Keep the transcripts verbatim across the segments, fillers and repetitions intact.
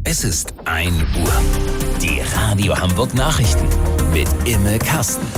Es ist ein Uhr. Die Radio Hamburg Nachrichten mit Imme Kasten.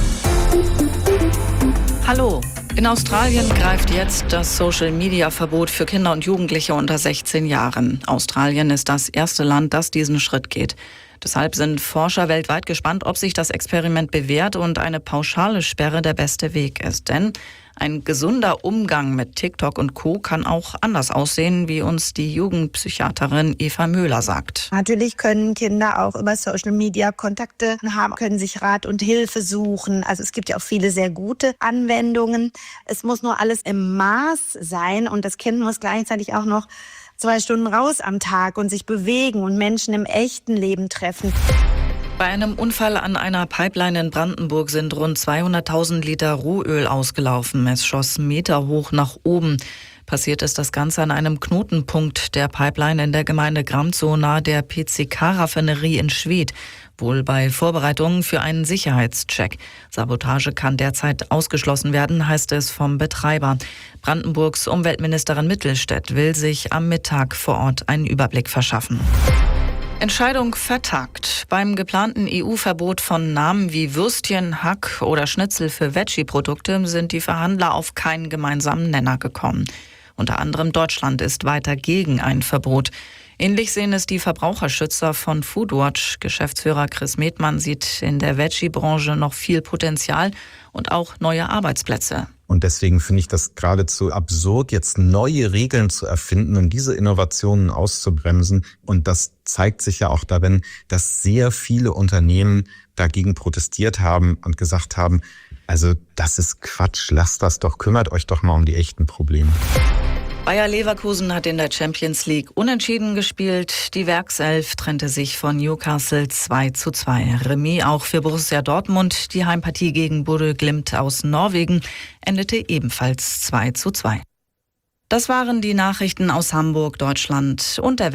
Hallo. In Australien greift jetzt das Social-Media-Verbot für Kinder und Jugendliche unter sechzehn Jahren. Australien ist das erste Land, das diesen Schritt geht. Deshalb sind Forscher weltweit gespannt, ob sich das Experiment bewährt und eine pauschale Sperre der beste Weg ist. Denn ein gesunder Umgang mit TikTok und Co. kann auch anders aussehen, wie uns die Jugendpsychiaterin Eva Möhler sagt. Natürlich können Kinder auch über Social Media Kontakte haben, können sich Rat und Hilfe suchen. Also es gibt ja auch viele sehr gute Anwendungen. Es muss nur alles im Maß sein und das Kind muss gleichzeitig auch noch zwei Stunden raus am Tag und sich bewegen und Menschen im echten Leben treffen. Bei einem Unfall an einer Pipeline in Brandenburg sind rund zweihunderttausend Liter Rohöl ausgelaufen. Es schoss meterhoch nach oben. Passiert ist das Ganze an einem Knotenpunkt der Pipeline in der Gemeinde Gramzow nahe der P C K-Raffinerie in Schwedt. Wohl bei Vorbereitungen für einen Sicherheitscheck. Sabotage kann derzeit ausgeschlossen werden, heißt es vom Betreiber. Brandenburgs Umweltministerin Mittelstädt will sich am Mittag vor Ort einen Überblick verschaffen. Entscheidung vertagt. Beim geplanten E U-Verbot von Namen wie Würstchen, Hack oder Schnitzel für Veggie-Produkte sind die Verhandler auf keinen gemeinsamen Nenner gekommen. Unter anderem Deutschland ist weiter gegen ein Verbot. Ähnlich sehen es die Verbraucherschützer von Foodwatch. Geschäftsführer Chris Metmann sieht in der Veggie-Branche noch viel Potenzial und auch neue Arbeitsplätze. Und deswegen finde ich das geradezu absurd, jetzt neue Regeln zu erfinden und diese Innovationen auszubremsen. Und das zeigt sich ja auch darin, dass sehr viele Unternehmen dagegen protestiert haben und gesagt haben, also das ist Quatsch, lasst das doch, kümmert euch doch mal um die echten Probleme. Bayer Leverkusen hat in der Champions League unentschieden gespielt. Die Werkself trennte sich von Newcastle zwei zu zwei. Remis auch für Borussia Dortmund. Die Heimpartie gegen Bodø Glimt aus Norwegen endete ebenfalls zwei zu zwei. Das waren die Nachrichten aus Hamburg, Deutschland und der